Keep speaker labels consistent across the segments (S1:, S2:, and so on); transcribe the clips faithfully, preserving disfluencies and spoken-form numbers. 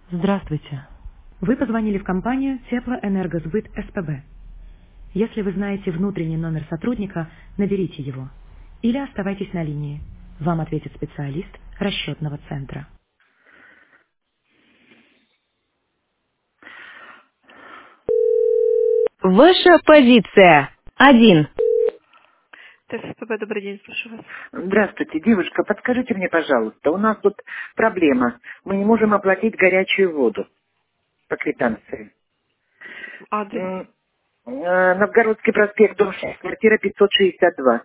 S1: Здравствуйте. Вы позвонили в компанию Теплоэнергосбыт СПБ. Если вы знаете внутренний номер сотрудника, наберите его. Или оставайтесь на линии. Вам ответит специалист расчетного центра. Ваша позиция. Один. ТСПБ, добрый день, слушаю вас.
S2: Здравствуйте, девушка, подскажите мне, пожалуйста, у нас тут проблема. Мы не можем оплатить горячую воду по квитанции.
S1: Адрес.
S2: М, э, Новгородский проспект, дом шесть, квартира пятьсот шестьдесят два.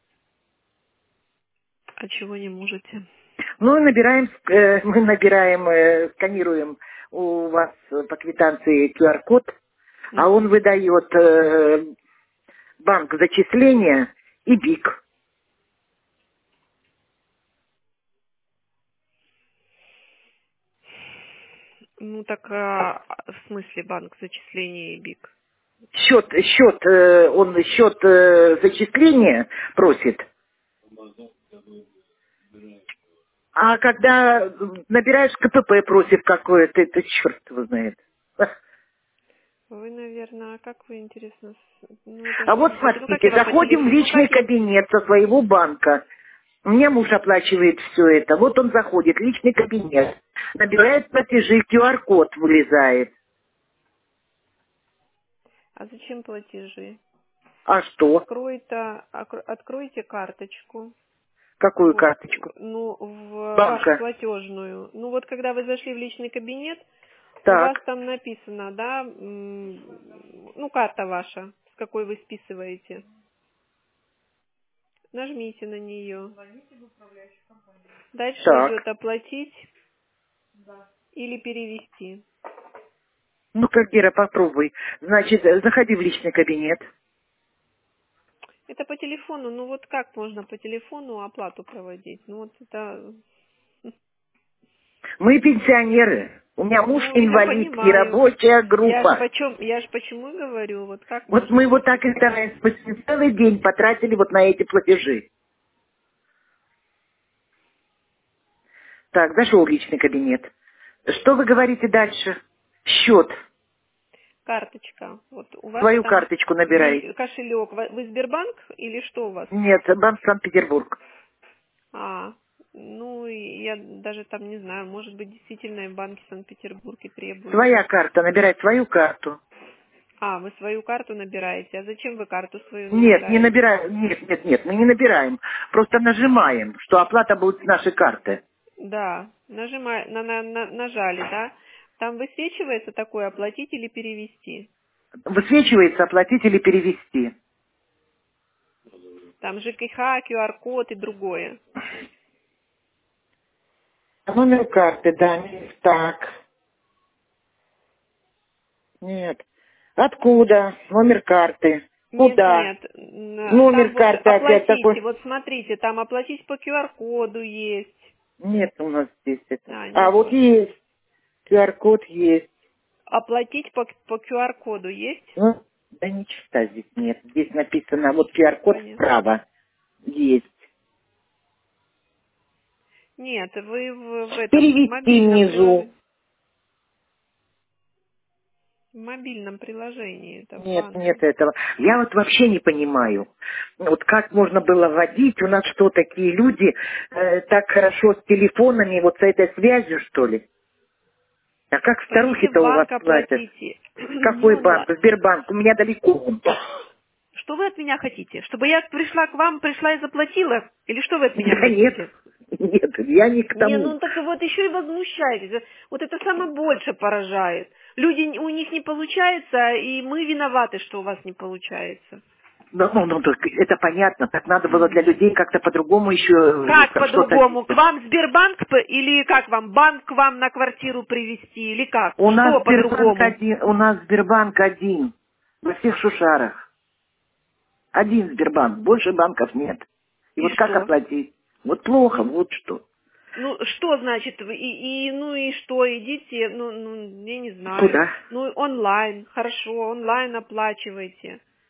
S1: А чего не можете?
S2: Ну, и набираем, э, мы набираем, э, сканируем у вас э, по квитанции ку ар код, а он
S1: Мгм.
S2: выдает э, банк зачисления и БИК.
S1: Ну так, а, в смысле банк зачисления и БИК?
S2: Счет, счет, э, он счет э, зачисления просит. А когда набираешь ка пэ пэ, просит какое-то, это черт его знает.
S1: Вы, наверное, а как вы, интересно, с- ну это
S2: А
S1: же,
S2: вот
S1: ну как я
S2: смотрите,
S1: вам по
S2: заходим в
S1: телефону, ну
S2: личный
S1: как я,
S2: кабинет со своего банка. У меня муж оплачивает все это. Вот он заходит, личный кабинет, набирает платежи, ку ар код вылезает.
S1: а зачем платежи?
S2: А что?
S1: Откройте, окр- откройте карточку,
S2: Какую
S1: вот,
S2: карточку?
S1: ну, в вашу
S2: Банка.
S1: платежную. Ну вот когда вы зашли в личный кабинет, у вас
S2: Так,
S1: там написано, да, м, ну карта ваша, с какой вы списываете. Нажмите на нее. Дальше
S2: так.
S1: идет оплатить или перевести.
S2: Ну, как Гера, попробуй. Значит, э, заходи в личный кабинет.
S1: Это по телефону, ну вот как можно по телефону оплату проводить? Ну вот это,
S2: Мы пенсионеры. У меня муж
S1: ну я
S2: инвалид и
S1: понимаю.
S2: рабочая
S1: Я ж
S2: группа.
S1: почем, я ж почему и говорю, вот как
S2: Вот
S1: можно
S2: мы
S1: по
S2: вот так и
S1: телефону.
S2: стараемся. Мы целый день потратили вот на эти платежи. Так, зашел в личный кабинет. Что вы говорите дальше? Счет.
S1: Карточка. Вот у вас
S2: Свою
S1: там
S2: карточку набирай.
S1: де- кошелек. Вы вы Сбербанк или что у вас?
S2: Нет, банк Санкт-Петербург.
S1: А, ну и я даже там не знаю, может быть действительно и в банке Санкт-Петербурге требуют.
S2: Своя карта, набирай свою карту.
S1: А, вы свою карту набираете. А зачем вы карту свою
S2: Нет, не
S1: набираете?
S2: набираем. Нет, нет, нет, мы не набираем. Просто нажимаем, что оплата будет с нашей карты.
S1: Да, нажимай, на, на- на- нажали, да? Там высвечивается такое оплатить или перевести.
S2: Высвечивается оплатить или перевести.
S1: Там же ЖКХ, ку ар код и другое.
S2: Номер карты, да, нет, так. Нет. Откуда? Номер карты.
S1: Нет,
S2: Куда?
S1: нет, н-
S2: Номер
S1: там вот
S2: карты опять
S1: оплатите,
S2: такой.
S1: вот смотрите, там оплатить по ку ар коду есть.
S2: Нет у нас здесь это.
S1: А,
S2: А, вот
S1: нету.
S2: есть. ку ар код есть.
S1: Оплатить по, по ку ар коду есть?
S2: Ну, да ни черта здесь нет. Здесь написано, вот ку ар код
S1: Понятно.
S2: справа есть.
S1: Нет, вы в, в этом, в
S2: Перевести
S1: мобильном
S2: внизу.
S1: приложении. В мобильном приложении, это в
S2: Нет, нет
S1: банке.
S2: этого. Я вот вообще не понимаю, вот как можно было вводить, у нас что, такие люди э, так хорошо с телефонами, вот с этой связью, что ли? А как
S1: Пойдите в
S2: старухи-то у вас
S1: банк
S2: платят?
S1: оплатите. Не
S2: Какой
S1: онлайн.
S2: банк? Сбербанк. У меня далеко он.
S1: Что вы от меня хотите? Чтобы я пришла к вам, пришла и заплатила? Или что вы от меня
S2: Да нет,
S1: хотите?
S2: нет, я не к
S1: Не,
S2: тому.
S1: ну так вот еще и возмущаетесь. Вот это самое больше поражает. Люди, у них не получается, и мы виноваты, что у вас не получается.
S2: Ну, ну, ну, так это понятно, так надо было для людей как-то по-другому еще э,
S1: Как
S2: там что-то
S1: по-другому? К
S2: сделать.
S1: вам Сбербанк п- или как вам? Банк к вам на квартиру привезти? Или как?
S2: У нас
S1: Что
S2: Сбербанк
S1: по-другому?
S2: один, у нас Сбербанк один во всех Шушарах. Один Сбербанк, больше банков нет. И
S1: И
S2: вот как
S1: что?
S2: оплатить? Вот плохо,
S1: Ну,
S2: вот что.
S1: ну что значит? вы- И, и, ну и что? Идите, ну, ну, я не знаю.
S2: Куда?
S1: Ну, онлайн. Хорошо, онлайн оплачивайте.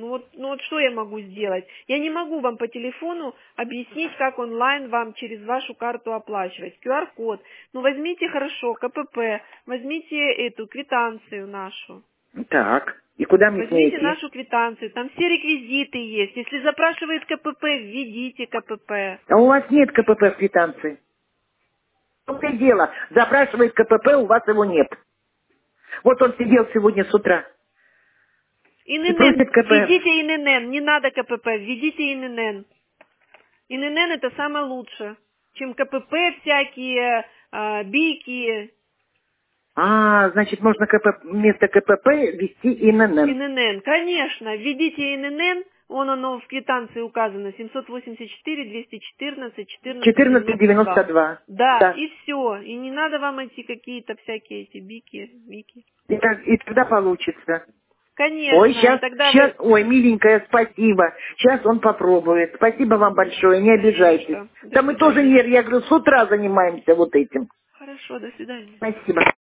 S3: Ну вот, ну вот что я могу сделать? Я не могу вам по телефону объяснить, как онлайн вам через вашу карту оплачивать. ку ар код. Ну возьмите хорошо, ка пэ пэ, возьмите эту квитанцию нашу.
S2: Так, и куда мне с ней
S3: Возьмите
S2: идти?
S3: нашу квитанцию, там все реквизиты есть. Если запрашивает ка пэ пэ, введите ка пэ пэ.
S2: А у вас нет ка пэ пэ в квитанции. Вот и дело. Запрашивает ка пэ пэ, у вас его нет. Вот он сидел сегодня с утра.
S3: эн
S2: И
S3: эн эн,
S2: просит ка пэ.
S3: введите эн эн эн, не надо ка пэ пэ, введите эн эн эн. эн эн эн это самое лучшее, чем ка пэ пэ всякие, а, бики.
S2: А, значит, можно ка пэ пэ, вместо ка пэ пэ ввести эн эн эн.
S3: эн эн эн, конечно, введите эн эн эн, он оно в квитанции указано, семьсот восемьдесят четыре двести четырнадцать четырнадцать
S2: четырнадцать девяносто
S3: девяносто два.
S2: два.
S3: Да,
S2: Да.
S3: и все, и не надо вам эти какие-то всякие эти бики, бики.
S2: И, так- и тогда получится.
S3: Конечно,
S2: Ой,
S3: и
S2: сейчас,
S3: тогда
S2: сейчас,
S3: вы...
S2: ой, миленькая, спасибо. Сейчас он попробует. Спасибо вам большое, не
S3: Не за
S2: обижайтесь.
S3: что. До
S2: Да мы тоже
S3: свидания.
S2: не, я говорю, с утра занимаемся вот этим.
S3: Хорошо, до свидания.
S2: Спасибо.